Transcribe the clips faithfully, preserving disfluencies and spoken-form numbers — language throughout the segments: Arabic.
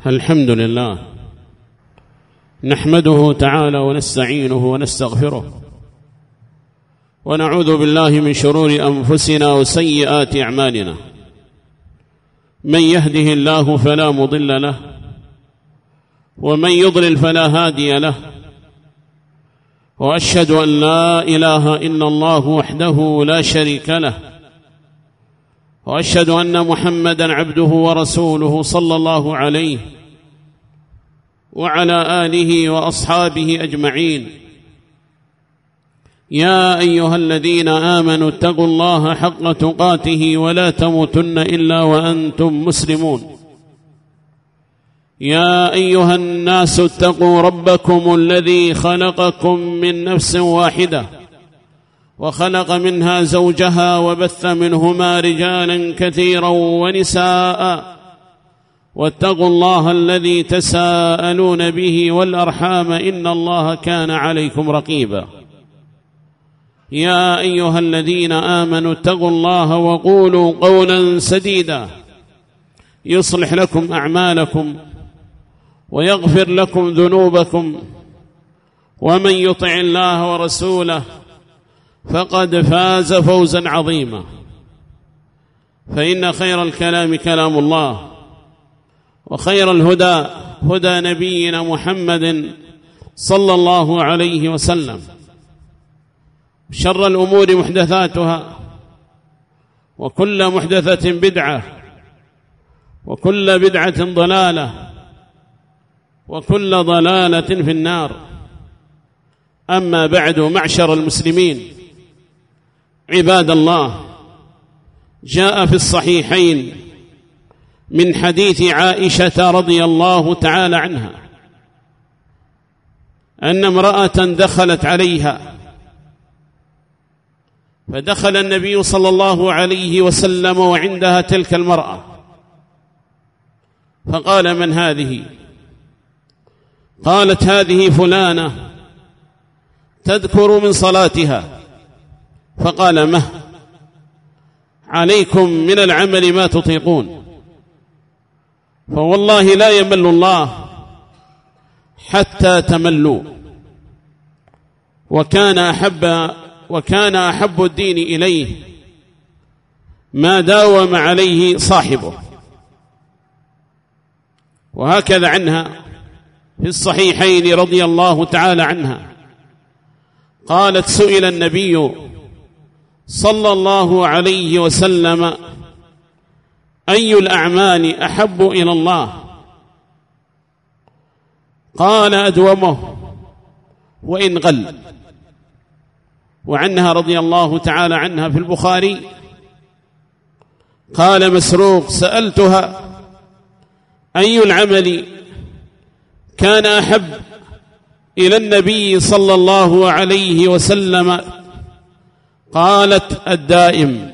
الحمد لله نحمده تعالى ونستعينه ونستغفره ونعوذ بالله من شرور أنفسنا وسيئات أعمالنا. من يهده الله فلا مضل له ومن يضلل فلا هادي له، وأشهد أن لا إله إلا الله وحده لا شريك له، وأشهد أن محمدًا عبده ورسوله صلى الله عليه وعلى آله وأصحابه أجمعين. يا أيها الذين آمنوا اتقوا الله حق تقاته ولا تموتن إلا وأنتم مسلمون. يا أيها الناس اتقوا ربكم الذي خلقكم من نفس واحدة وخلق منها زوجها وبث منهما رجالا كثيرا ونساء، واتقوا الله الذي تساءلون به والأرحام إن الله كان عليكم رقيبا. يا أيها الذين آمنوا اتقوا الله وقولوا قولا سديدا يصلح لكم أعمالكم ويغفر لكم ذنوبكم، ومن يطع الله ورسوله فقد فاز فوزا عظيما. فإن خير الكلام كلام الله، وخير الهدى هدى نبينا محمد صلى الله عليه وسلم، شر الأمور محدثاتها، وكل محدثة بدعة، وكل بدعة ضلالة، وكل ضلالة في النار. أما بعد، معشر المسلمين عباد الله، جاء في الصحيحين من حديث عائشة رضي الله تعالى عنها أن امرأة دخلت عليها، فدخل النبي صلى الله عليه وسلم وعندها تلك المرأة، فقال: من هذه؟ قالت: هذه فلانة تذكر من صلاتها. فقال: مه عليكم من العمل ما تطيقون، فوالله لا يمل الله حتى تملوا. وكان أحب وكان أحب الدين إليه ما داوم عليه صاحبه. وهكذا عنها في الصحيحين رضي الله تعالى عنها قالت: سئل النبي صلى الله عليه وسلم: أي الأعمال أحب إلى الله؟ قال: أدومه وإن قل. وعنها رضي الله تعالى عنها في البخاري قال مسروق: سألتها: أي العمل كان أحب إلى النبي صلى الله عليه وسلم؟ قالت: الدائم.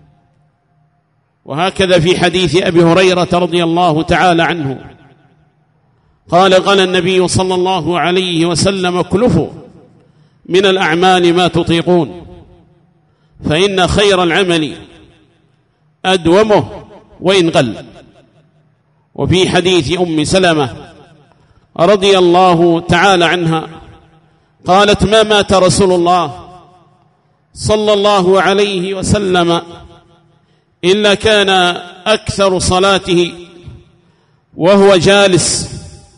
وهكذا في حديث أبي هريرة رضي الله تعالى عنه قال: قال النبي صلى الله عليه وسلم: اكلفوا من الأعمال ما تطيقون، فإن خير العمل أدومه وإن قل. وفي حديث أم سلمة رضي الله تعالى عنها قالت: ما مات رسول الله صلى الله عليه وسلم إلا كان أكثر صلاته وهو جالس،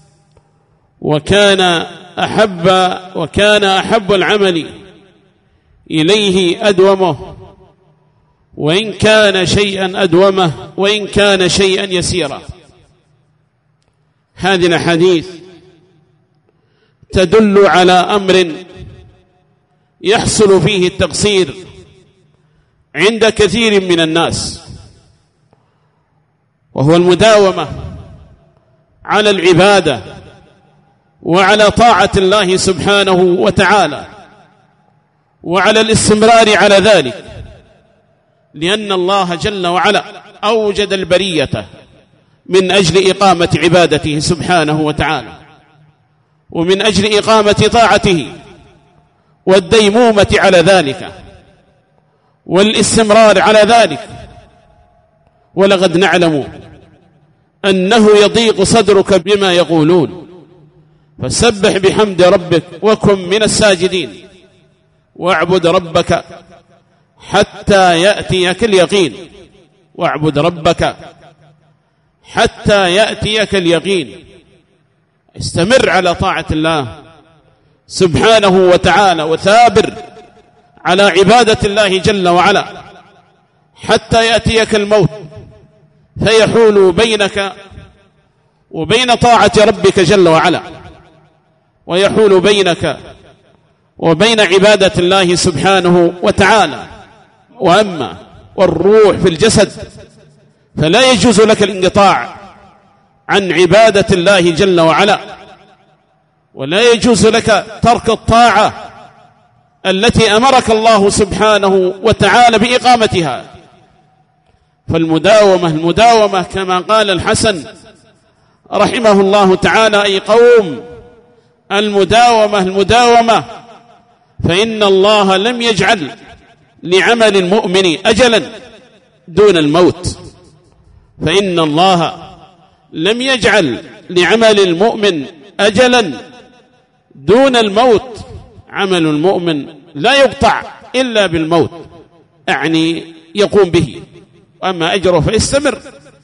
وكان أحب وكان أحب العمل إليه أدومه، وإن كان شيئا أدومه وإن كان شيئا يسيرا. هذه الأحاديث تدل على أمر يحصل فيه التقصير عند كثير من الناس، وهو المداومة على العبادة وعلى طاعة الله سبحانه وتعالى، وعلى الاستمرار على ذلك، لأن الله جل وعلا أوجد البرية من أجل إقامة عبادته سبحانه وتعالى، ومن أجل إقامة طاعته والديمومة على ذلك والاستمرار على ذلك. ولقد نعلم أنه يضيق صدرك بما يقولون، فسبح بحمد ربك وكن من الساجدين واعبد ربك حتى يأتيك اليقين. واعبد ربك حتى يأتيك اليقين. استمر على طاعة الله سبحانه وتعالى وثابر على عبادة الله جل وعلا حتى يأتيك الموت فيحول بينك وبين طاعة ربك جل وعلا، ويحول بينك وبين عبادة الله سبحانه وتعالى. وأما والروح في الجسد فلا يجوز لك الانقطاع عن عبادة الله جل وعلا، ولا يجوز لك ترك الطاعة التي أمرك الله سبحانه وتعالى بإقامتها. فالمداومة المداومة كما قال الحسن رحمه الله تعالى: أي قوم المداومة المداومة، فإن الله لم يجعل لعمل المؤمن أجلا دون الموت. فإن الله لم يجعل لعمل المؤمن أجلا دون الموت. عمل المؤمن لا يقطع إلا بالموت، يعني يقوم به، وأما أجره فيستمر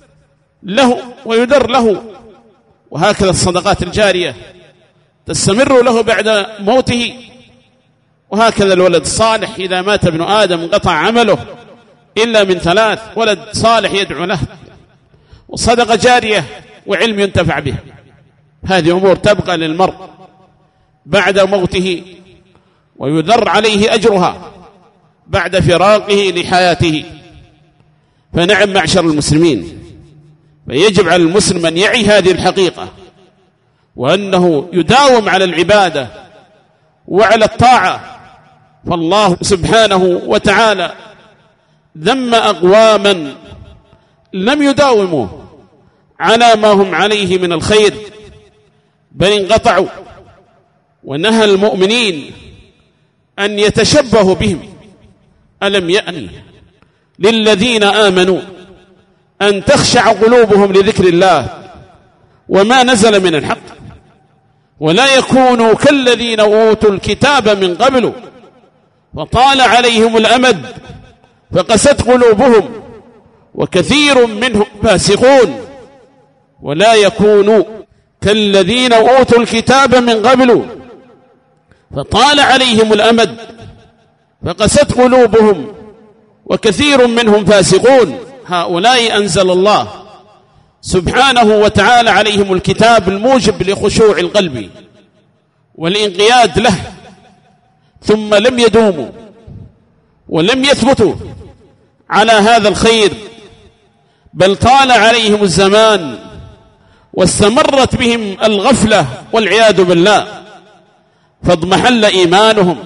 له ويدر له. وهكذا الصدقات الجارية تستمر له بعد موته. وهكذا الولد الصالح إذا مات ابن آدم انقطع عمله إلا من ثلاث: ولد صالح يدعو له، وصدقة جارية، وعلم ينتفع به. هذه أمور تبقى للمرء بعد موته ويذر عليه أجرها بعد فراقه لحياته. فنعم معشر المسلمين، فيجب على المسلم أن يعي هذه الحقيقة، وأنه يداوم على العبادة وعلى الطاعة. فالله سبحانه وتعالى ذم أقواما لم يداوموا على ما هم عليه من الخير بل انقطعوا، ونهى المؤمنين أن يتشبهوا بهم. ألم يأن للذين آمنوا أن تخشع قلوبهم لذكر الله وما نزل من الحق ولا يكونوا كالذين أوتوا الكتاب من قبل وطال عليهم الأمد فقست قلوبهم وكثير منهم فاسقون. ولا يكونوا كالذين أوتوا الكتاب من قبل فطال عليهم الأمد فقست قلوبهم وكثير منهم فاسقون. هؤلاء أنزل الله سبحانه وتعالى عليهم الكتاب الموجب لخشوع القلب والانقياد له، ثم لم يدوموا ولم يثبتوا على هذا الخير، بل طال عليهم الزمان واستمرت بهم الغفلة والعياذ بالله، فاضمحل إيمانهم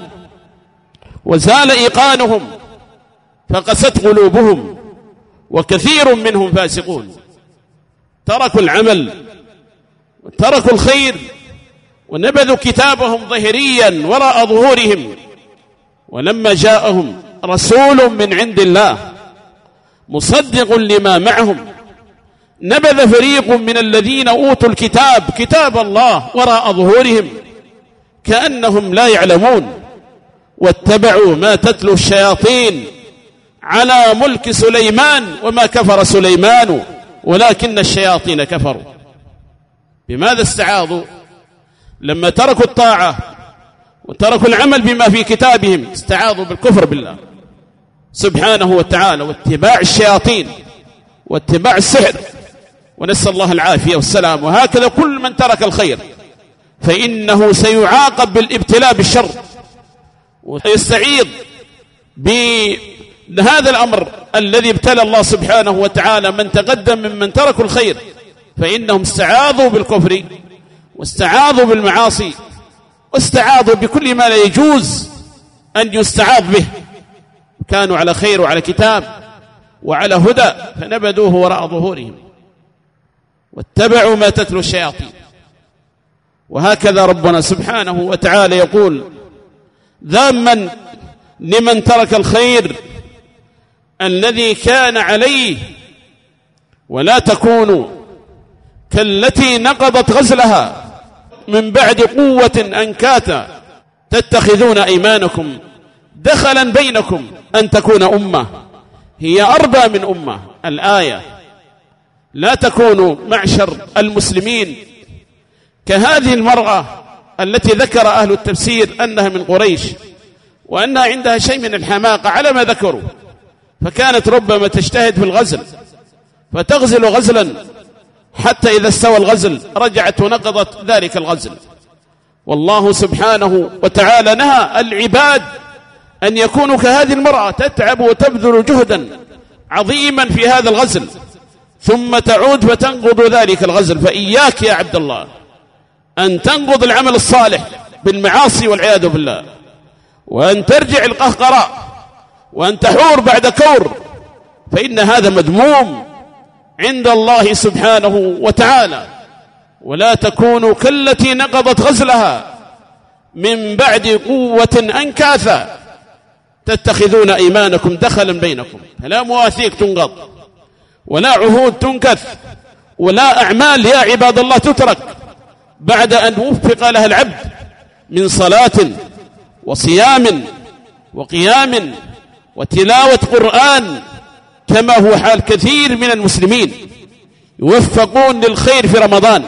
وزال إيقانهم فقست قلوبهم وكثير منهم فاسقون. تركوا العمل وتركوا الخير ونبذوا كتابهم ظهريا وراء ظهورهم. ولما جاءهم رسول من عند الله مصدق لما معهم نبذ فريق من الذين أوتوا الكتاب كتاب الله وراء ظهورهم كأنهم لا يعلمون، واتبعوا ما تتلو الشياطين على ملك سليمان وما كفر سليمان ولكن الشياطين كفروا. بماذا استعاذوا؟ لما تركوا الطاعة وتركوا العمل بما في كتابهم استعاذوا بالكفر بالله سبحانه وتعالى واتباع الشياطين واتباع السحر، ونسأل الله العافية والسلام. وهكذا كل من ترك الخير فإنه سيعاقب بالابتلاء بالشر ويستعيض بهذا الأمر الذي ابتلى الله سبحانه وتعالى من تقدم ممن تركوا الخير، فإنهم استعاذوا بالكفر واستعاذوا بالمعاصي واستعاذوا بكل ما لا يجوز أن يستعاذ به. كانوا على خير وعلى كتاب وعلى هدى فنبذوه وراء ظهورهم واتبعوا ما تتلو الشياطين. وهكذا ربنا سبحانه وتعالى يقول ذاما لمن ترك الخير الذي كان عليه: ولا تكونوا كالتي نقضت غزلها من بعد قوة أنكاثا تتخذون أيمانكم دخلا بينكم أن تكون أمة هي أربى من أمة. الآية لا تكونوا معشر المسلمين كهذه المرأة التي ذكر أهل التفسير أنها من قريش وأنها عندها شيء من الحماقة على ما ذكروا، فكانت ربما تجتهد في الغزل فتغزل غزلا حتى إذا استوى الغزل رجعت ونقضت ذلك الغزل. والله سبحانه وتعالى نهى العباد أن يكونوا كهذه المرأة تتعب وتبذل جهدا عظيما في هذا الغزل ثم تعود فتنقض ذلك الغزل. فإياك يا عبد الله أن تنقض العمل الصالح بالمعاصي والعياذ بالله، وأن ترجع القهقراء، وأن تحور بعد كور، فإن هذا مذموم عند الله سبحانه وتعالى. ولا تكونوا كالتي نقضت غزلها من بعد قوة أنكاثا تتخذون أيمانكم دخلا بينكم. فلا مواثيق تنقض ولا عهود تنكث ولا أعمال يا عباد الله تترك بعد أن وفق لها العبد من صلاة وصيام وقيام وتلاوة قرآن، كما هو حال كثير من المسلمين يوفقون للخير في رمضان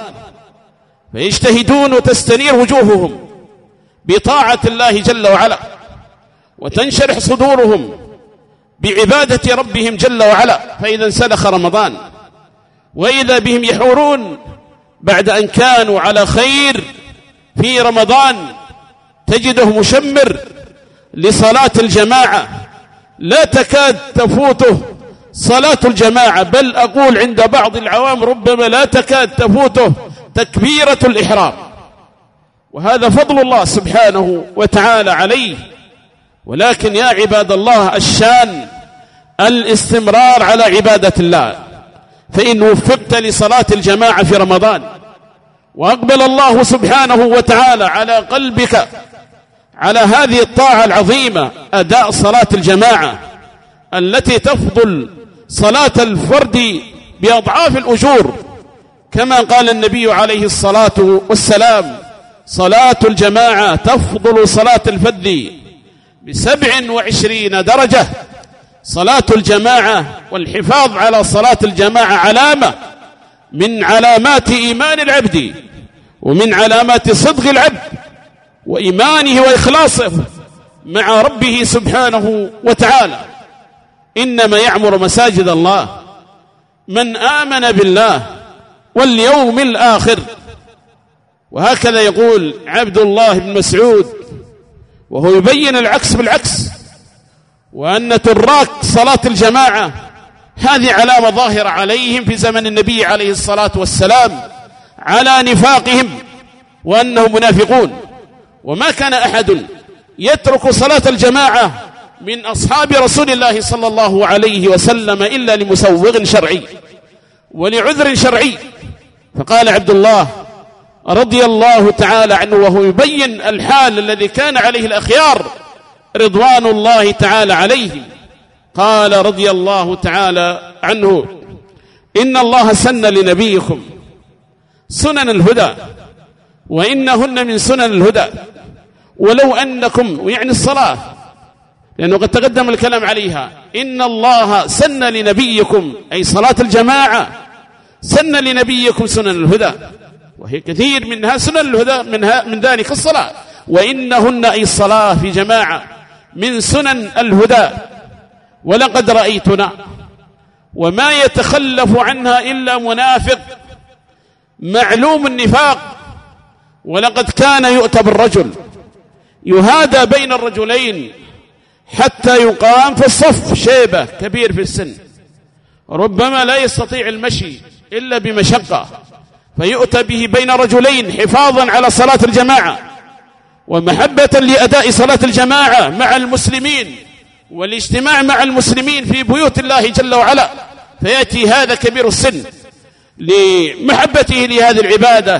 فيجتهدون وتستنير وجوههم بطاعة الله جل وعلا وتنشرح صدورهم بعبادة ربهم جل وعلا، فإذا انسلخ رمضان وإذا بهم يحورون بعد أن كانوا على خير في رمضان تجده مشمر لصلاة الجماعة، لا تكاد تفوته صلاة الجماعة، بل أقول عند بعض العوام ربما لا تكاد تفوته تكبيرة الإحرام. وهذا فضل الله سبحانه وتعالى عليه. ولكن يا عباد الله الشان الاستمرار على عبادة الله، فإن وفقت لصلاة الجماعة في رمضان وأقبل الله سبحانه وتعالى على قلبك على هذه الطاعة العظيمة أداء صلاة الجماعة التي تفضل صلاة الفرد بأضعاف الأجور، كما قال النبي عليه الصلاة والسلام: صلاة الجماعة تفضل صلاة الفرد بسبع وعشرين درجة. صلاة الجماعة والحفاظ على صلاة الجماعة علامة من علامات إيمان العبد ومن علامات صدق العبد وإيمانه وإخلاصه مع ربه سبحانه وتعالى. إنما يعمر مساجد الله من آمن بالله واليوم الآخر. وهكذا يقول عبد الله بن مسعود وهو يبين العكس بالعكس، وأن تراك صلاة الجماعة هذه علامة ظاهرة عليهم في زمن النبي عليه الصلاة والسلام على نفاقهم وأنهم منافقون. وما كان أحد يترك صلاة الجماعة من أصحاب رسول الله صلى الله عليه وسلم إلا لمسوغ شرعي ولعذر شرعي. فقال عبد الله رضي الله تعالى عنه وهو يبين الحال الذي كان عليه الأخيار رضوان الله تعالى عليهم، قال رضي الله تعالى عنه: إن الله سن لنبيكم سنن الهدى وإنهن من سنن الهدى ولو أنكم، يعني الصلاة لأنه قد تقدم الكلام عليها، إن الله سن لنبيكم أي صلاة الجماعة سن لنبيكم سنن الهدى، وهي كثير منها سنن الهدى، منها من ذلك الصلاة، وإنهن أي الصلاة في جماعة من سنن الهدى. ولقد رأيتنا وما يتخلف عنها إلا منافق معلوم النفاق. ولقد كان يؤتى بالرجل يهادى بين الرجلين حتى يقام في الصف، شيبة كبير في السن ربما لا يستطيع المشي إلا بمشقة، فيؤتى به بين رجلين حفاظا على صلاة الجماعة ومحبة لأداء صلاة الجماعة مع المسلمين والاجتماع مع المسلمين في بيوت الله جل وعلا، فيأتي هذا كبير السن لمحبته لهذه العبادة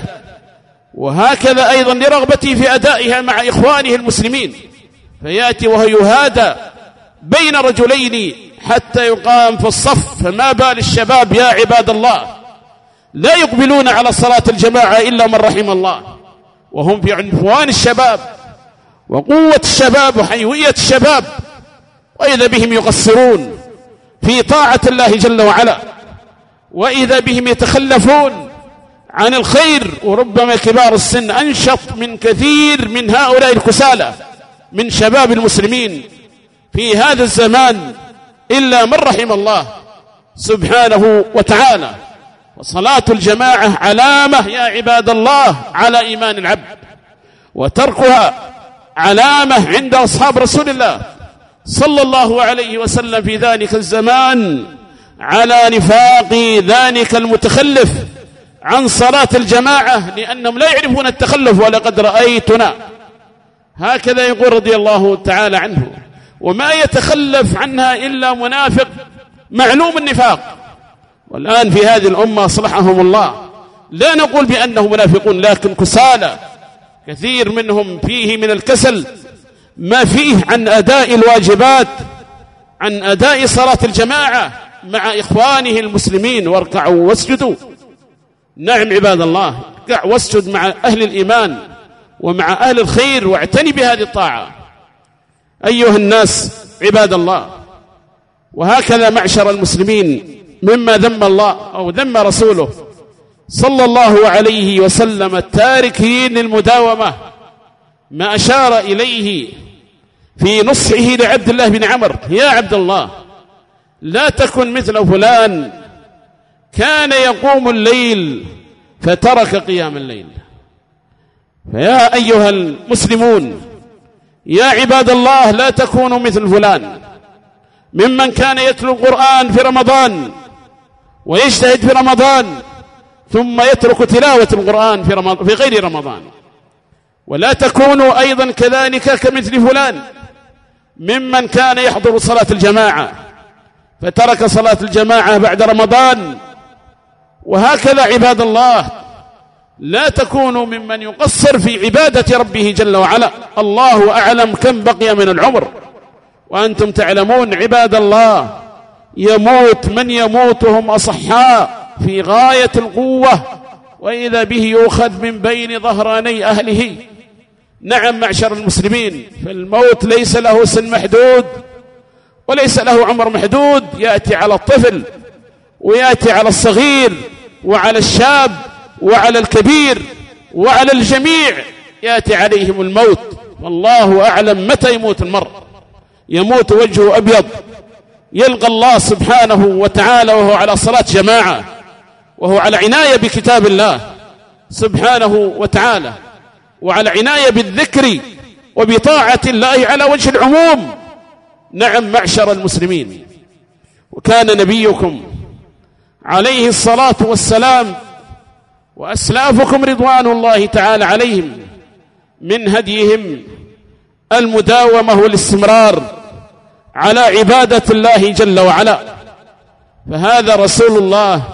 وهكذا أيضا لرغبته في أدائها مع إخوانه المسلمين، فيأتي وهو يهادى بين رجلين حتى يقام في الصف. فما بال الشباب يا عباد الله لا يقبلون على صلاة الجماعة إلا من رحم الله، وهم في عنفوان الشباب وقوة الشباب وحيوية الشباب، وإذا بهم يقصرون في طاعة الله جل وعلا، وإذا بهم يتخلفون عن الخير، وربما كبار السن أنشط من كثير من هؤلاء الكسالى من شباب المسلمين في هذا الزمان إلا من رحم الله سبحانه وتعالى. وصلاة الجماعة علامة يا عباد الله على إيمان العبد، وتركها علامة عند أصحاب رسول الله صلى الله عليه وسلم في ذلك الزمان على نفاق ذلك المتخلف عن صلاة الجماعة، لأنهم لا يعرفون التخلف. ولقد رأيتنا، هكذا يقول رضي الله تعالى عنه، وما يتخلف عنها إلا منافق معلوم النفاق. والآن في هذه الأمة أصلحهم الله لا نقول بأنهم منافقون، لكن كسالى، كثير منهم فيه من الكسل ما فيه عن أداء الواجبات، عن أداء صلاة الجماعة مع إخوانه المسلمين. واركعوا واسجدوا، نعم عباد الله، اركع واسجد مع أهل الإيمان ومع أهل الخير، واعتني بهذه الطاعة أيها الناس عباد الله. وهكذا معشر المسلمين مما ذم الله أو ذم رسوله صلى الله عليه وسلم التاركين للمداومة، ما أشار إليه في نصحه لعبد الله بن عمر: يا عبد الله، لا تكن مثل فلان كان يقوم الليل فترك قيام الليل. فيا أيها المسلمون يا عباد الله، لا تكونوا مثل فلان ممن كان يتلو القرآن في رمضان ويجتهد في رمضان ثم يترك تلاوة القرآن في, رمضان في غير رمضان. ولا تكونوا أيضا كذلك كمثل فلان ممن كان يحضر صلاة الجماعة فترك صلاة الجماعة بعد رمضان. وهكذا عباد الله، لا تكونوا ممن يقصر في عبادة ربه جل وعلا. الله أعلم كم بقي من العمر، وأنتم تعلمون عباد الله يموت من يموت وهم أصحاء في غاية القوة، وإذا به يؤخذ من بين ظهراني أهله. نعم معشر المسلمين، فالموت ليس له سن محدود وليس له عمر محدود، يأتي على الطفل ويأتي على الصغير وعلى الشاب وعلى الكبير وعلى الجميع، يأتي عليهم الموت، والله أعلم متى يموت المرء. يموت وجهه أبيض، يلقى الله سبحانه وتعالى وهو على صلاة جماعة، وهو على عناية بكتاب الله سبحانه وتعالى، وعلى عناية بالذكر وبطاعة الله على وجه العموم. نعم معشر المسلمين، وكان نبيكم عليه الصلاة والسلام وأسلافكم رضوان الله تعالى عليهم من هديهم المداومة والاستمرار على عبادة الله جل وعلا. فهذا رسول الله.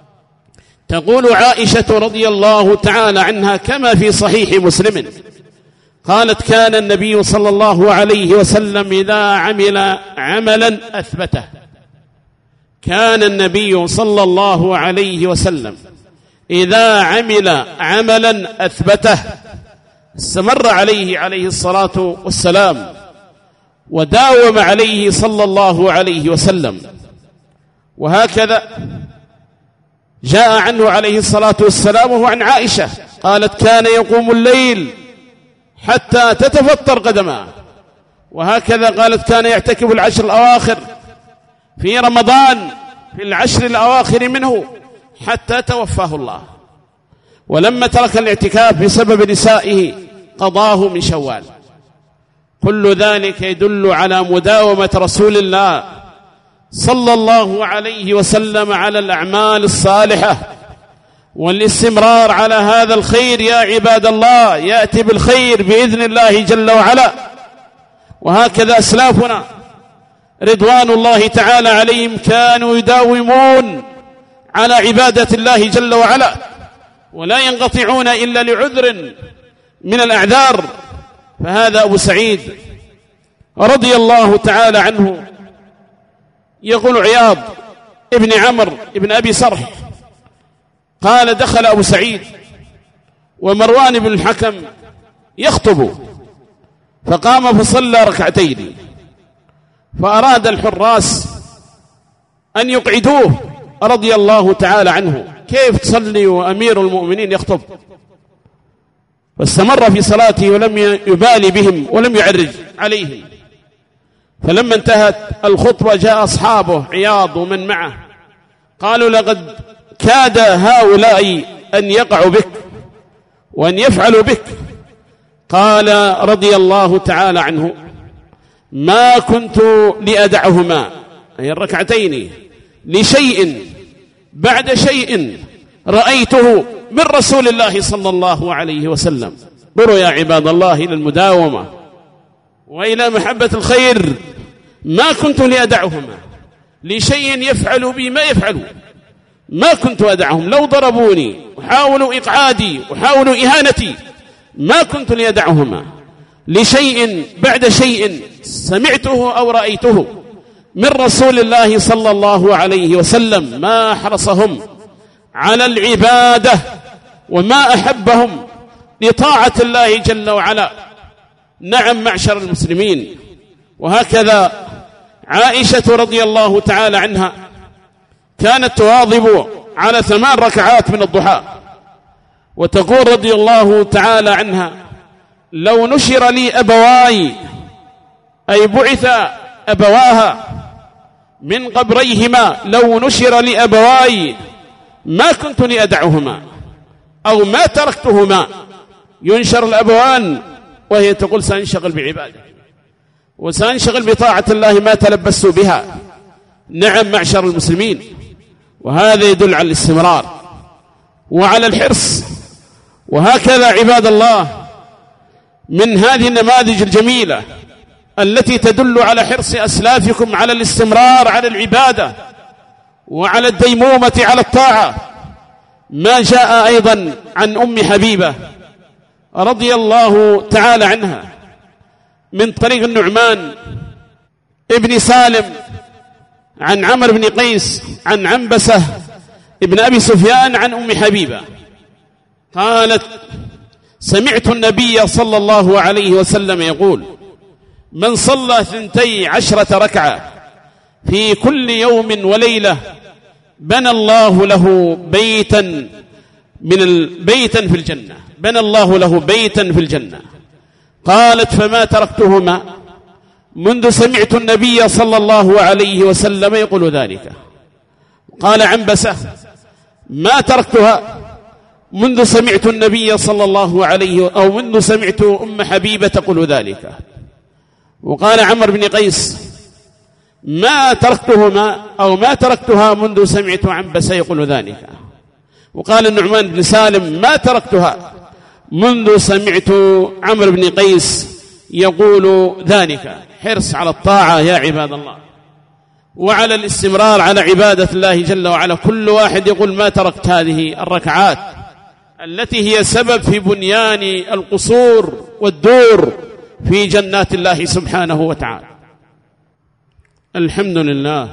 تقول عائشة رضي الله تعالى عنها كما في صحيح مسلم قالت: كان النبي صلى الله عليه وسلم إذا عمل عملا أثبته. كان النبي صلى الله عليه وسلم إذا عمل عملا أثبته، استمر عليه عليه الصلاة والسلام وداوم عليه صلى الله عليه وسلم. وهكذا جاء عنه عليه الصلاة والسلام وهو عن عائشة قالت: كان يقوم الليل حتى تتفطر قدماه. وهكذا قالت: كان يعتكف العشر الأواخر في رمضان في العشر الأواخر منه حتى توفاه الله. ولما ترك الاعتكاف بسبب نسائه قضاه من شوال. كل ذلك يدل على مداومة رسول الله صلى الله عليه وسلم على الأعمال الصالحة والاستمرار على هذا الخير. يا عباد الله، يأتي بالخير بإذن الله جل وعلا. وهكذا أسلافنا رضوان الله تعالى عليهم كانوا يداومون على عبادة الله جل وعلا، ولا ينقطعون إلا لعذر من الأعذار. فهذا أبو سعيد رضي الله تعالى عنه يقول: عياض ابن عمرو ابن أبي سرح قال دخل أبو سعيد ومروان بن الحكم يخطب، فقام فصلى ركعتين، فأراد الحراس أن يقعدوه رضي الله تعالى عنه، كيف تصلي وأمير المؤمنين يخطب؟ واستمر في صلاته ولم يبالي بهم ولم يعرج عليهم. فلما انتهت الخطبة جاء أصحابه عياض ومن معه قالوا لقد كاد هؤلاء أن يقعوا بك وأن يفعلوا بك. قال رضي الله تعالى عنه ما كنت لأدعهما، أي الركعتين، لشيء بعد شيء رأيته من رسول الله صلى الله عليه وسلم. انظروا يا عباد الله إلى المداومة وإلى محبة الخير. ما كنت لأدعهما لشيء يفعل بي ما يفعلوا، ما كنت أدعهم، لو ضربوني وحاولوا إقعادي وحاولوا إهانتي ما كنت لأدعهما لشيء بعد شيء سمعته أو رأيته من رسول الله صلى الله عليه وسلم، ما حرصهم على العبادة وما أحبهم لطاعة الله جل وعلا. نعم معشر المسلمين. وهكذا عائشة رضي الله تعالى عنها كانت تواظب على ثمان ركعات من الضحى، وتقول رضي الله تعالى عنها لو نشر لي أبواي، أي بعث أبواها من قبريهما، لو نشر لي أبواي ما كنت لأدعهما أو ما تركتهما. ينشر الأبوان وهي تقول سأنشغل بعبادة وسأنشغل بطاعة الله ما تلبست بها. نعم معشر المسلمين. وهذا يدل على الاستمرار وعلى الحرص. وهكذا عباد الله من هذه النماذج الجميلة التي تدل على حرص أسلافكم على الاستمرار على العبادة وعلى الديمومة على الطاعة ما جاء أيضا عن أم حبيبة رضي الله تعالى عنها من طريق النعمان ابن سالم عن عمرو بن قيس عن عنبسة ابن أبي سفيان عن أم حبيبة قالت سمعت النبي صلى الله عليه وسلم يقول من صلى ثنتي عشرة ركعة في كل يوم وليلة بنى الله له بيتا من البيتا في الجنة، بنى الله له بيتا في الجنة. قالت فما تركتهما منذ سمعت النبي صلى الله عليه وسلم يقول ذلك. قال عنبسة ما تركتها منذ سمعت النبي صلى الله عليه أو منذ سمعت أم حبيبة تقول ذلك. وقال عمرو بن قيس ما تركتهما أو ما تركتها منذ سمعت عنبسة يقول ذلك. وقال النعمان بن سالم ما تركتها منذ سمعت عمرو بن قيس يقول ذلك. حرص على الطاعة يا عباد الله وعلى الاستمرار على عبادة الله جل وعلا. كل واحد يقول ما تركت هذه الركعات التي هي سبب في بنيان القصور والدور في جنات الله سبحانه وتعالى. الحمد لله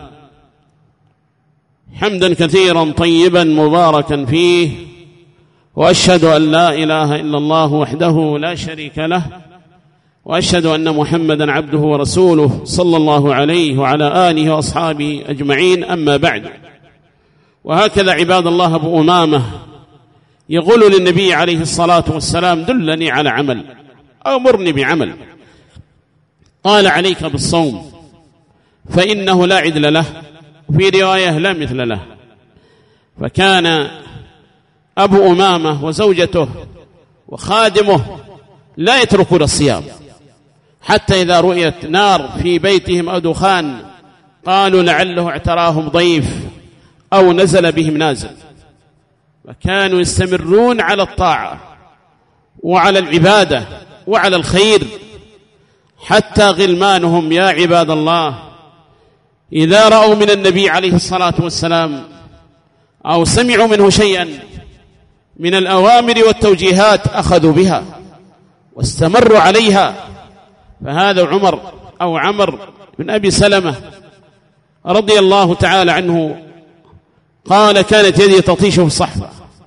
حمدا كثيرا طيبا مباركا فيه، وأشهد أن لا إله إلا الله وحده لا شريك له، وأشهد أن محمدا عبده ورسوله صلى الله عليه وعلى آله وأصحابه أجمعين. أما بعد، وهكذا عباد الله أبو أمامة يقول للنبي عليه الصلاة والسلام دلني على عمل أو مرني بعمل. قال عليك بالصوم فإنه لا عدل له، وفي رواية لا مثل له. فكان أبو أمامة وزوجته وخادمه لا يتركون الصيام، حتى إذا رؤيت نار في بيتهم أو دخان قالوا لعله اعتراهم ضيف أو نزل بهم نازل. وكانوا يستمرون على الطاعة وعلى العبادة وعلى الخير، حتى غلمانهم يا عباد الله إذا رأوا من النبي عليه الصلاة والسلام أو سمعوا منه شيئا من الأوامر والتوجيهات أخذوا بها واستمروا عليها. فهذا عمر أو عمر بن أبي سلمة رضي الله تعالى عنه قال كانت يدي تطيش في الصحفة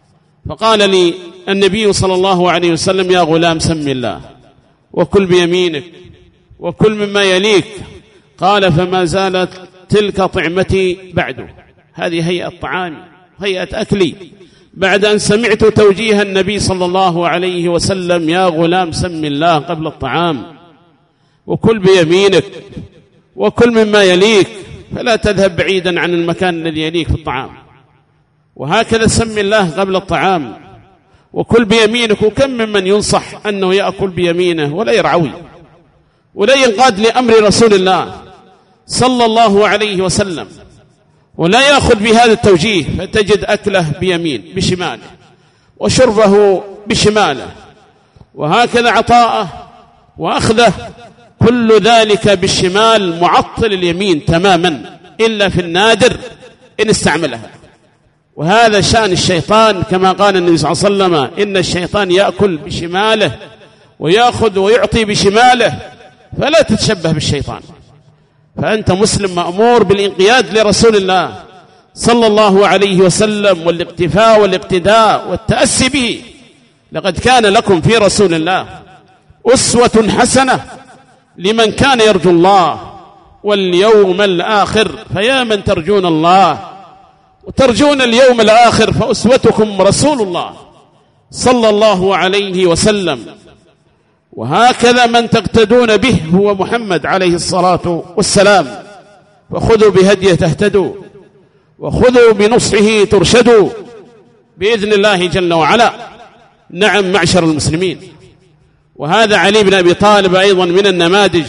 فقال لي النبي صلى الله عليه وسلم: يا غلام سم الله وكل بيمينك وكل مما يليك. قال: فما زالت تلك طعمتي بعده. هذه هيئة طعامي، هيئة أكلي، بعد أن سمعت توجيه النبي صلى الله عليه وسلم: يا غلام سم الله قبل الطعام وكل بيمينك وكل مما يليك، فلا تذهب بعيدا عن المكان الذي يليك في الطعام. وهكذا سم الله قبل الطعام وكل بيمينك. وكم ممن ينصح أنه يأكل بيمينه ولا يرعوي ولا ينقاد لأمر رسول الله صلى الله عليه وسلم ولا يأخذ بهذا التوجيه، فتجد أكله بيمين بشماله وشربه بشماله، وهكذا عطاءه وأخذه كل ذلك بالشمال، معطل اليمين تماما إلا في النادر إن استعملها. وهذا شأن الشيطان، كما قال النبي صلى الله عليه وسلم: إن الشيطان يأكل بشماله ويأخذ ويعطي بشماله، فلا تتشبه بالشيطان. فأنت مسلم مأمور بالانقياد لرسول الله صلى الله عليه وسلم، والاقتفاء والاقتداء والتأسي به. لقد كان لكم في رسول الله أسوة حسنة لمن كان يرجو الله واليوم الآخر. فيا من ترجون الله وترجون اليوم الآخر، فأسوتكم رسول الله صلى الله عليه وسلم. وهكذا من تقتدون به هو محمد عليه الصلاة والسلام. فخذوا بهديه تهتدوا، وخذوا بنصحه ترشدوا بإذن الله جل وعلا. نعم معشر المسلمين، وهذا علي بن أبي طالب أيضا من النماذج،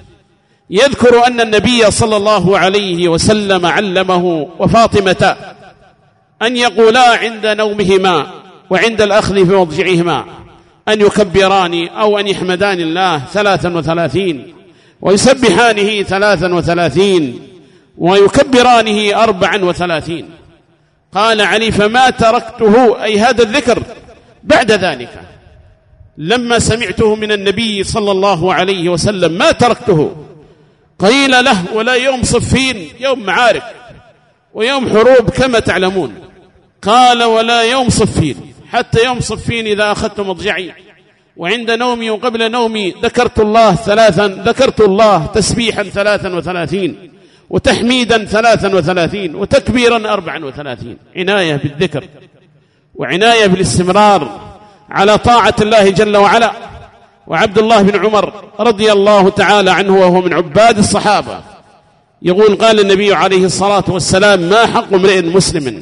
يذكر أن النبي صلى الله عليه وسلم علمه وفاطمة أن يقولا عند نومهما وعند الأخذ في مضجعهما أن يكبران أو أن يحمدان الله ثلاثا وثلاثين، ويسبحانه ثلاثا وثلاثين، ويكبرانه أربعا وثلاثين. قال علي: فما تركته، أي هذا الذكر، بعد ذلك لما سمعته من النبي صلى الله عليه وسلم ما تركته. قيل له: ولا يوم صفين، يوم معارك ويوم حروب كما تعلمون. قال: ولا يوم صفين، حتى يوم صفين إذا أخذت مضجعي وعند نومي وقبل نومي ذكرت الله ثلاثا، ذكرت الله تسبيحا ثلاثا وثلاثين، وتحميدا ثلاثا وثلاثين، وتكبيرا أربعا وثلاثين. عناية بالذكر وعناية بالاستمرار على طاعة الله جل وعلا. وعبد الله بن عمر رضي الله تعالى عنه وهو من عباد الصحابة يقول: قال النبي عليه الصلاة والسلام: ما حق امرئ مسلم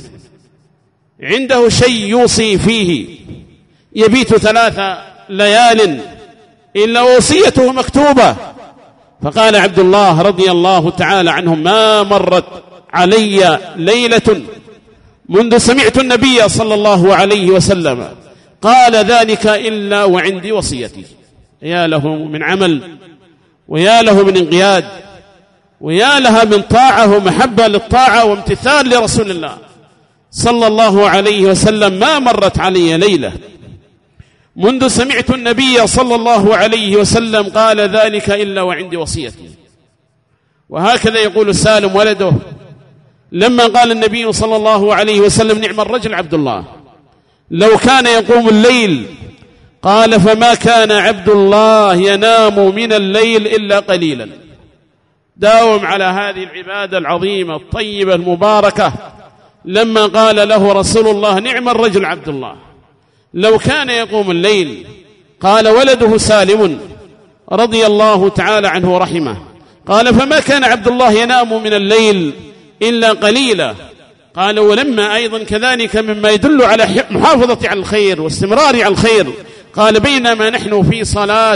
عنده شيء يوصي فيه يبيت ثلاث ليال إلا وصيته مكتوبة. فقال عبد الله رضي الله تعالى عنه: ما مرت علي ليلة منذ سمعت النبي صلى الله عليه وسلم قال ذلك إلا وعندي وصيتي. يا له من عمل، ويا له من انقياد، ويا لها من طاعة ومحبة للطاعة وامتثال لرسول الله صلى الله عليه وسلم. ما مرت علي ليلة منذ سمعت النبي صلى الله عليه وسلم قال ذلك إلا وعندي وصيتي. وهكذا يقول سالم ولده لما قال النبي صلى الله عليه وسلم: نعم الرجل عبد الله لو كان يقوم الليل. قال: فما كان عبد الله ينام من الليل إلا قليلا. داوم على هذه العبادة العظيمة الطيبة المباركة. لما قال له رسول الله: نعم الرجل عبد الله لو كان يقوم الليل. قال ولده سالم رضي الله تعالى عنه ورحمه: قال: فما كان عبد الله ينام من الليل إلا قليلا. قال: ولما أيضا كذلك مما يدل على محافظة على الخير واستمرار على الخير. قال: بينما نحن في صلاة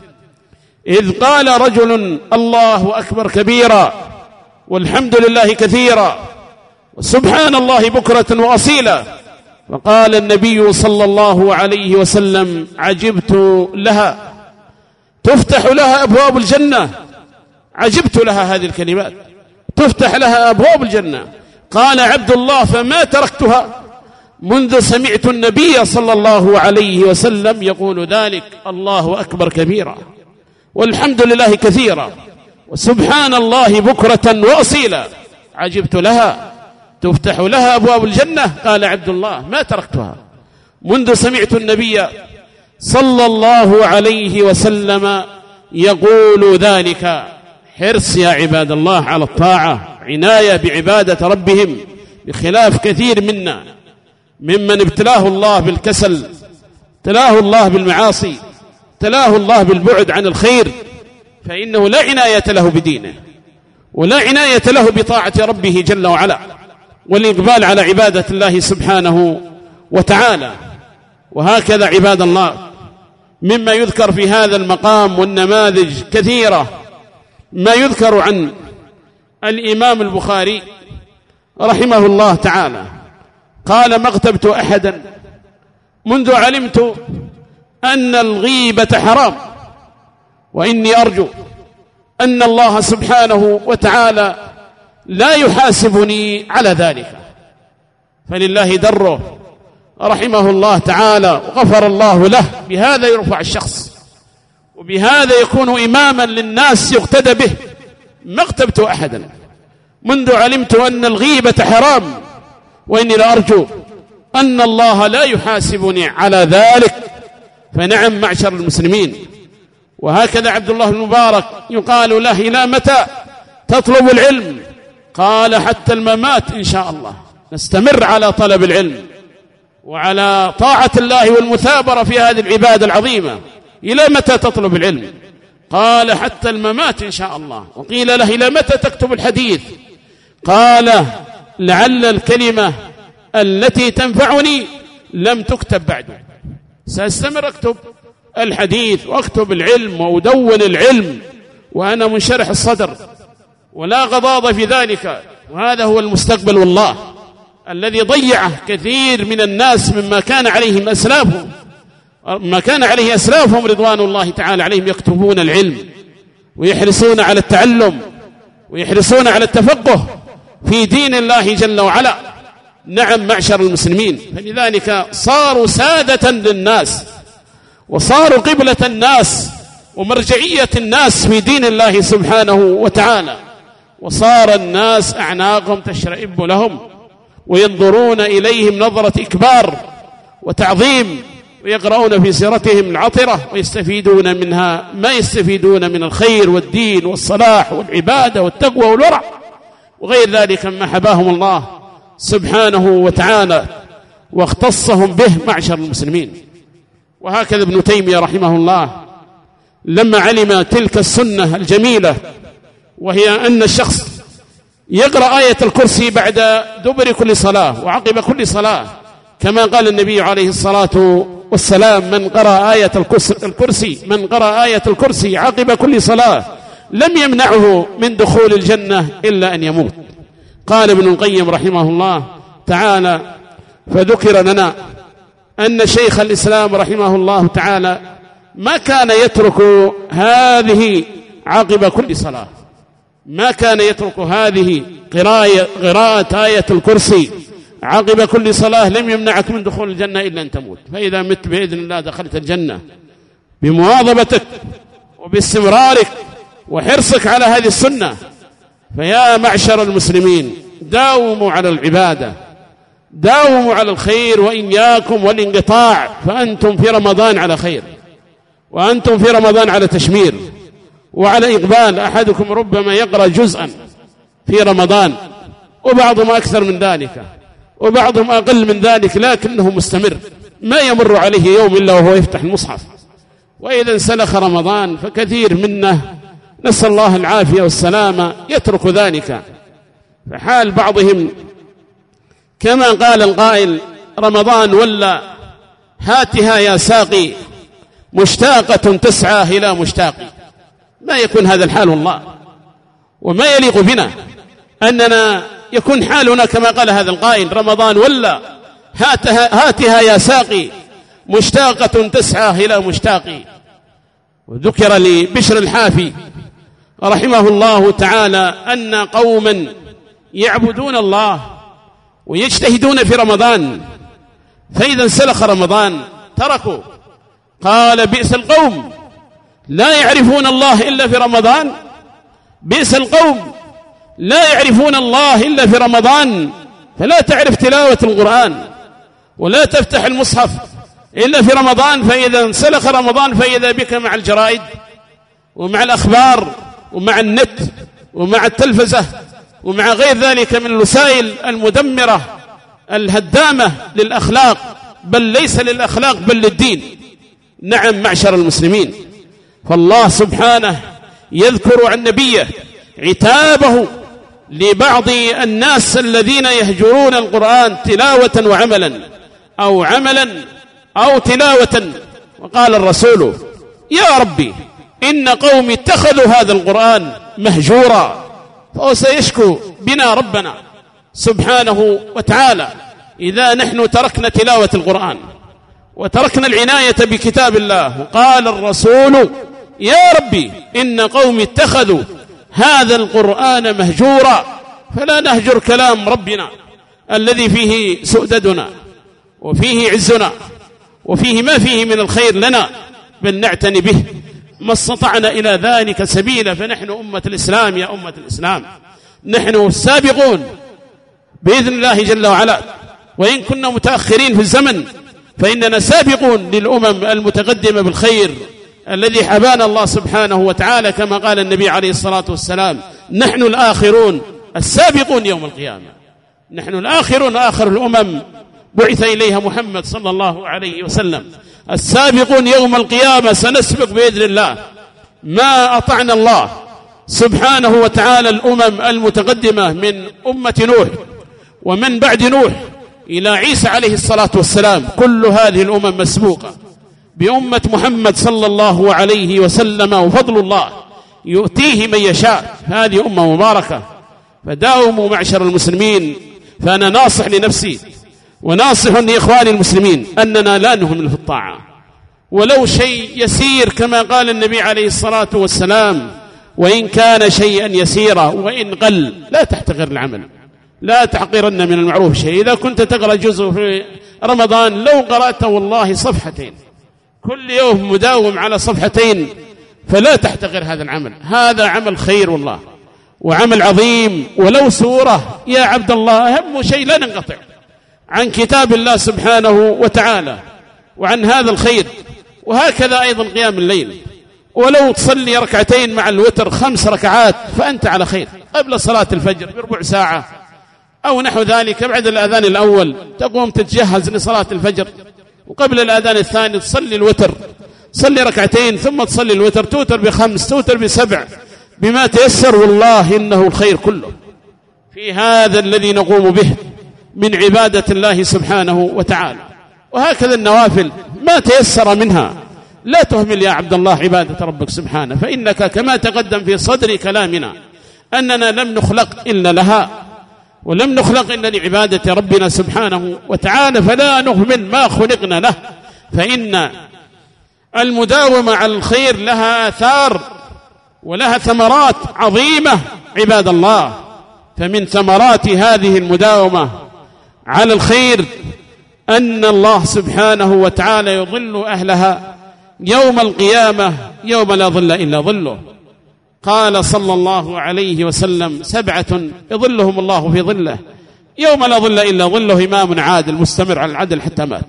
إذ قال رجل: الله أكبر كبيرا والحمد لله كثيرا وسبحان الله بكرة وأصيلا. فقال النبي صلى الله عليه وسلم: عجبت لها، تفتح لها أبواب الجنة. عجبت لها هذه الكلمات، تفتح لها أبواب الجنة. قال عبد الله: فما تركتها منذ سمعت النبي صلى الله عليه وسلم يقول ذلك: الله أكبر كبيرا والحمد لله كثيرا وسبحان الله بكرة وأصيلا. عجبت لها، تفتح لها أبواب الجنة. قال عبد الله: ما تركتها منذ سمعت النبي صلى الله عليه وسلم يقول ذلك. حرص يا عباد الله على الطاعة، عناية بعبادة ربهم، بخلاف كثير منا ممن ابتلاه الله بالكسل، ابتلاه الله بالمعاصي، ابتلاه الله بالبعد عن الخير، فإنه لا عناية له بدينه ولا عناية له بطاعة ربه جل وعلا والإقبال على عبادة الله سبحانه وتعالى. وهكذا عباد الله مما يذكر في هذا المقام والنماذج كثيرة، ما يذكر عن الإمام البخاري رحمه الله تعالى قال: ما اغتبت أحدا منذ علمت أن الغيبة حرام، وإني أرجو أن الله سبحانه وتعالى لا يحاسبني على ذلك. فلله دره رحمه الله تعالى وغفر الله له، بهذا يرفع الشخص وبهذا يكون إماما للناس يقتدى به. ما اغتبت أحدا منذ علمت أن الغيبة حرام، وإني لأرجو أن الله لا يحاسبني على ذلك. فنعم معشر المسلمين. وهكذا عبد الله المبارك يقال له: إلى متى تطلب العلم؟ قال: حتى الممات إن شاء الله. نستمر على طلب العلم وعلى طاعة الله والمثابرة في هذه العبادة العظيمة. إلى متى تطلب العلم؟ قال: حتى الممات إن شاء الله. وقيل له: إلى متى تكتب الحديث؟ قال: لعل الكلمة التي تنفعني لم تكتب بعد. سأستمر أكتب الحديث وأكتب العلم وأدون العلم وأنا منشرح الصدر ولا غضاض في ذلك. وهذا هو المستقبل والله الذي ضيعه كثير من الناس مما كان عليهم أسلافهم ما كان عليه أسلافهم رضوان الله تعالى عليهم، يكتبون العلم ويحرصون على التعلم ويحرصون على التفقه في دين الله جل وعلا. نعم معشر المسلمين، فلذلك صاروا سادة للناس وصاروا قبلة الناس ومرجعية الناس في دين الله سبحانه وتعالى، وصار الناس أعناقهم تشرئب لهم وينظرون إليهم نظرة إكبار وتعظيم، ويقرؤون في سيرتهم العطرة ويستفيدون منها ما يستفيدون من الخير والدين والصلاح والعبادة والتقوى والورع وغير ذلك مما حباهم الله سبحانه وتعالى واختصهم به معشر المسلمين. وهكذا ابن تيمية رحمه الله لما علم تلك السنة الجميلة، وهي أن الشخص يقرأ آية الكرسي بعد دبر كل صلاة وعقب كل صلاة، كما قال النبي عليه الصلاة والسلام: من قرأ آية الكرسي من قرأ آية الكرسي عقب كل صلاة لم يمنعه من دخول الجنة إلا أن يموت. قال ابن القيم رحمه الله تعالى: فذكر لنا أن شيخ الإسلام رحمه الله تعالى ما كان يترك هذه عقب كل صلاة، ما كان يترك هذه قراءة آية الكرسي عقب كل صلاة لم يمنعك من دخول الجنة إلا أن تموت. فإذا مت بإذن الله دخلت الجنة بمواظبتك وباستمرارك وحرصك على هذه السنة. فيا معشر المسلمين داوموا على العبادة، داوموا على الخير، وإياكم والانقطاع، فأنتم في رمضان على خير وأنتم في رمضان على تشمير وعلى إقبال. أحدكم ربما يقرأ جزءا في رمضان وبعضهم أكثر من ذلك وبعضهم أقل من ذلك، لكنه مستمر ما يمر عليه يوم إلا وهو يفتح المصحف. وإذا انسلخ رمضان فكثير منا نسأل الله العافية والسلامة يترك ذلك. فحال بعضهم كما قال القائل: رمضان ولا هاتها يا ساقي مشتاقة تسعى إلى مشتاقي. ما يكون هذا الحال والله، وما يليق بنا أننا يكون حالنا كما قال هذا القائل: رمضان ولا هاتها, هاتها يا ساقي مشتاقة تسعى إلى مشتاقي. وذكر لي بشر الحافي رحمه الله تعالى أن قوما يعبدون الله ويجتهدون في رمضان، فإذا انسلخ رمضان تركوا. قال: بئس القوم لا يعرفون الله إلا في رمضان، بئس القوم لا يعرفون الله إلا في رمضان. فلا تعرف تلاوة القرآن ولا تفتح المصحف إلا في رمضان، فإذا انسلخ رمضان فإذا بك مع الجرائد ومع الأخبار ومع النت ومع التلفزة ومع غير ذلك من الوسائل المدمرة الهدامة للأخلاق، بل ليس للأخلاق بل للدين. نعم معشر المسلمين، فالله سبحانه يذكر عن نبيه عتابه لبعض الناس الذين يهجرون القرآن تلاوة وعملا، أو عملا أو تلاوة. وقال الرسول: يا ربي إن قومي اتخذوا هذا القرآن مهجورا. فهو سيشكو بنا ربنا سبحانه وتعالى إذا نحن تركنا تلاوة القرآن وتركنا العناية بكتاب الله. وقال الرسول: يا ربي إن قومي اتخذوا هذا القرآن مهجورا. فلا نهجر كلام ربنا الذي فيه سؤددنا وفيه عزنا وفيه ما فيه من الخير لنا، بل نعتني به ما استطعنا إلى ذلك سبيلا. فنحن أمة الإسلام، يا أمة الإسلام نحن السابقون بإذن الله جل وعلا، وإن كنا متأخرين في الزمن فإننا سابقون للأمم المتقدمة بالخير الذي حبانا الله سبحانه وتعالى، كما قال النبي عليه الصلاة والسلام: نحن الآخرون السابقون يوم القيامة. نحن الآخرون، آخر الأمم بعث إليها محمد صلى الله عليه وسلم، السابقون يوم القيامة سنسبق بإذن الله ما أطعنا الله سبحانه وتعالى الأمم المتقدمة من أمة نوح ومن بعد نوح إلى عيسى عليه الصلاة والسلام. كل هذه الأمم مسبوقة بأمة محمد صلى الله عليه وسلم، وفضل الله يؤتيه من يشاء. هذه أمة مباركة، فداوموا معشر المسلمين. فأنا ناصح لنفسي وناصح لإخواني المسلمين أننا لا نهمل في الطاعة ولو شيء يسير، كما قال النبي عليه الصلاة والسلام: وإن كان شيئا يسيرا وإن قل لا تحتقر العمل، لا تحقرن من المعروف شيء. إذا كنت تقرأ جزء في رمضان لو قرأت والله صفحتين كل يوم مداوم على صفحتين، فلا تحتقر هذا العمل. هذا عمل خير والله وعمل عظيم. ولو سورة يا عبد الله، أهم شيء لا ننقطع عن كتاب الله سبحانه وتعالى وعن هذا الخير. وهكذا أيضا قيام الليل، ولو تصلي ركعتين مع الوتر خمس ركعات فأنت على خير. قبل صلاة الفجر بربع ساعة أو نحو ذلك، بعد الأذان الأول تقوم تتجهز لصلاة الفجر، وقبل الأذان الثاني تصلي الوتر، صلي ركعتين ثم تصلي الوتر، توتر بخمس توتر بسبع بما تيسر. والله إنه الخير كله في هذا الذي نقوم به من عبادة الله سبحانه وتعالى. وهكذا النوافل ما تيسر منها، لا تهمل يا عبد الله عبادة ربك سبحانه، فإنك كما تقدم في صدر كلامنا أننا لم نخلق إلا لها، ولم نخلق إلا لعبادة ربنا سبحانه وتعالى، فلا نهمل ما خلقنا له. فإن المداومة على الخير لها آثار ولها ثمرات عظيمة عباد الله. فمن ثمرات هذه المداومة على الخير أن الله سبحانه وتعالى يظل أهلها يوم القيامة يوم لا ظل إلا ظله. قال صلى الله عليه وسلم: سبعة يظلهم الله في ظله يوم لا ظل إلا ظله: إمام عادل مستمر على العدل حتى مات،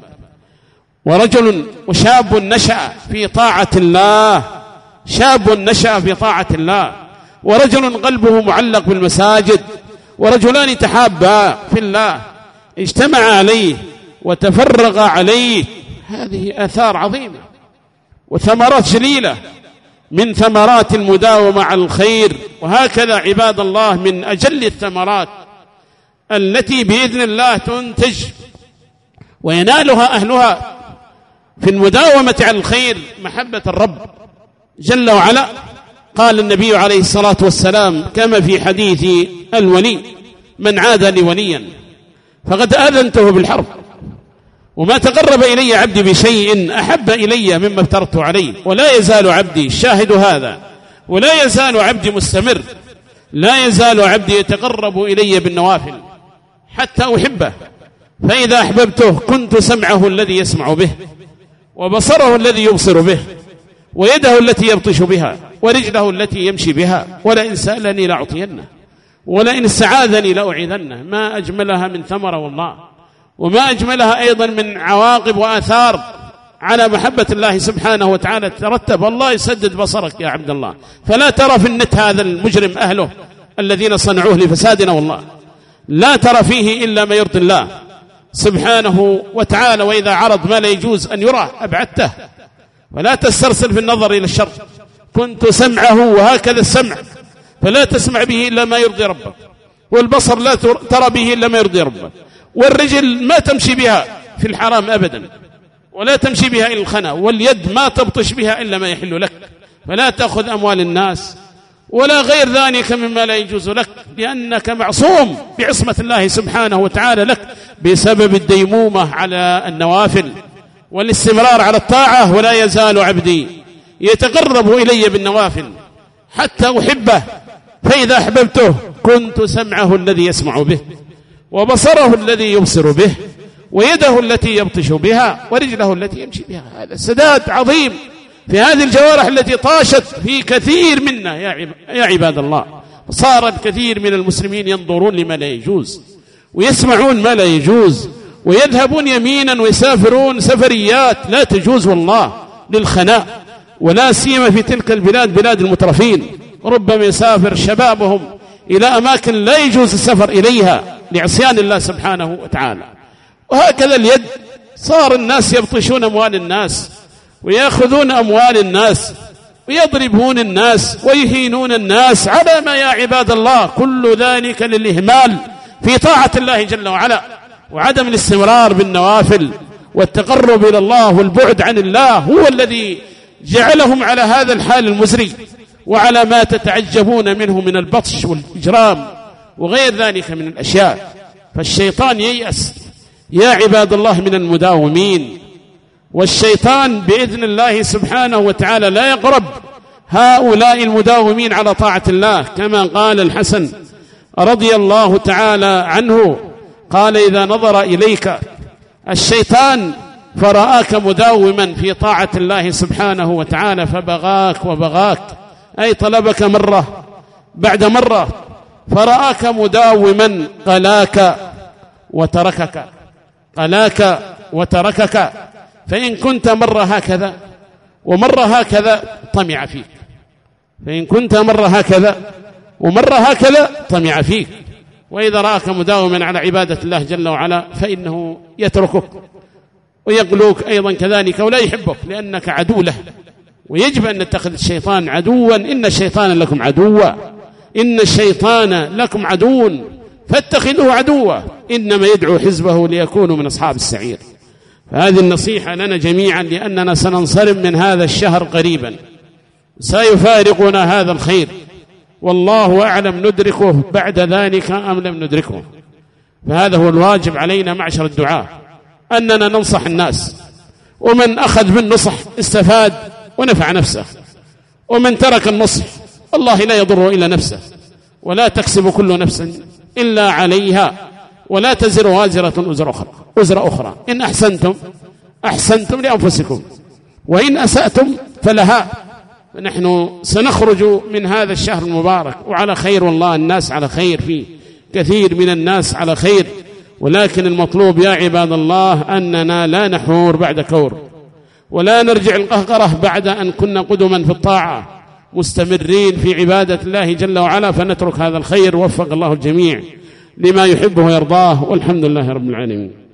ورجل وشاب نشأ في طاعة الله، شاب نشأ في طاعة الله، ورجل قلبه معلق بالمساجد، ورجلان تحابا في الله اجتمع عليه وتفرغ عليه. هذه آثار عظيمة وثمرات جليلة من ثمرات المداومة على الخير. وهكذا عباد الله من أجل الثمرات التي بإذن الله تنتج وينالها أهلها في المداومة على الخير محبة الرب جل وعلا. قال النبي عليه الصلاة والسلام كما في حديث الولي: من عاد لي وليا فقد آذنته بالحرب، وما تقرب إلي عبدي بشيء أحب إلي مما افترضت عليه، ولا يزال عبدي، الشاهد هذا، ولا يزال عبدي مستمر، لا يزال عبدي يتقرب إلي بالنوافل حتى أحبه، فإذا أحببته كنت سمعه الذي يسمع به، وبصره الذي يبصر به، ويده التي يبطش بها، ورجله التي يمشي بها، ولئن سألني لأعطينه، ولئن استعاذني لأعيذنه. ما أجملها من ثمرة والله، وما أجملها أيضا من عواقب وآثار على محبة الله سبحانه وتعالى ترتب، الله يسدد بصرك يا عبد الله. فلا ترى في النت هذا المجرم أهله الذين صنعوه لفسادنا، والله لا ترى فيه إلا ما يرضي الله سبحانه وتعالى. وإذا عرض ما لا يجوز أن يرى أبعدته، ولا تسترسل في النظر إلى الشر. كنت سمعه وهكذا السمع، فلا تسمع به إلا ما يرضي ربك، والبصر لا ترى به إلا ما يرضي ربك، والرجل ما تمشي بها في الحرام أبدا، ولا تمشي بها إلى الخنا، واليد ما تبطش بها إلا ما يحل لك. فلا تأخذ أموال الناس ولا غير ذلك مما لا يجوز لك، لأنك معصوم بعصمة الله سبحانه وتعالى لك بسبب الديمومة على النوافل والاستمرار على الطاعة. ولا يزال عبدي يتقرب إلي بالنوافل حتى أحبه، فإذا أحببته كنت سمعه الذي يسمع به، وبصره الذي يبصر به، ويده التي يبطش بها، ورجله التي يمشي بها. هذا سداد عظيم في هذه الجوارح التي طاشت في كثير منا يا عباد الله. صار الكثير من المسلمين ينظرون لما لا يجوز، ويسمعون ما لا يجوز، ويذهبون يمينا ويسافرون سفريات لا تجوز والله للخناء، ولا سيما في تلك البلاد بلاد المترفين. ربما يسافر شبابهم إلى أماكن لا يجوز السفر إليها لعصيان الله سبحانه وتعالى. وهكذا اليد، صار الناس يبطشون أموال الناس، ويأخذون أموال الناس، ويضربون الناس، ويهينون الناس على ما يا عباد الله. كل ذلك للإهمال في طاعة الله جل وعلا، وعدم الاستمرار بالنوافل والتقرب إلى الله والبعد عن الله هو الذي جعلهم على هذا الحال المزري، وعلى ما تتعجبون منه من البطش والإجرام وغير ذلك من الأشياء. فالشيطان ييأس يا عباد الله من المداومين، والشيطان بإذن الله سبحانه وتعالى لا يقرب هؤلاء المداومين على طاعة الله، كما قال الحسن رضي الله تعالى عنه، قال: إذا نظر إليك الشيطان فرآك مداوما في طاعة الله سبحانه وتعالى فبغاك وبغاك، أي طلبك مرة بعد مرة، فرآك مداوما قلاك وتركك، قلاك وتركك. فإن كنت مرة هكذا ومرة هكذا طمع فيك، فإن كنت مرة هكذا ومرة هكذا طمع فيك. وإذا رآك مداوما على عبادة الله جل وعلا فإنه يتركك ويقلوك أيضا كذلك، ولا يحبك لأنك عدو له. ويجب أن نتخذ الشيطان عدوا، إن الشيطان لكم عدوا، إن الشيطان لكم عدو فاتخذوه عدوا، إنما يدعو حزبه ليكونوا من أصحاب السعير. فهذه النصيحة لنا جميعا، لأننا سننصرم من هذا الشهر قريبا، سيفارقنا هذا الخير، والله أعلم ندركه بعد ذلك أم لم ندركه. فهذا هو الواجب علينا معشر الدعاة، أننا ننصح الناس، ومن أخذ بالنصح استفاد ونفع نفسه، ومن ترك النصح الله لا يضره إلا نفسه، ولا تكسب كل نفس إلا عليها، ولا تزر وازرة وزر أخرى, وزر أخرى. إن أحسنتم أحسنتم لأنفسكم، وإن أسأتم فلها. نحن سنخرج من هذا الشهر المبارك وعلى خير، والله الناس على خير فيه، كثير من الناس على خير، ولكن المطلوب يا عباد الله أننا لا نحور بعد كور، ولا نرجع القهقرة بعد أن كنا قدما في الطاعة مستمرين في عبادة الله جل وعلا، فنترك هذا الخير. وفق الله الجميع لما يحبه ويرضاه، والحمد لله رب العالمين.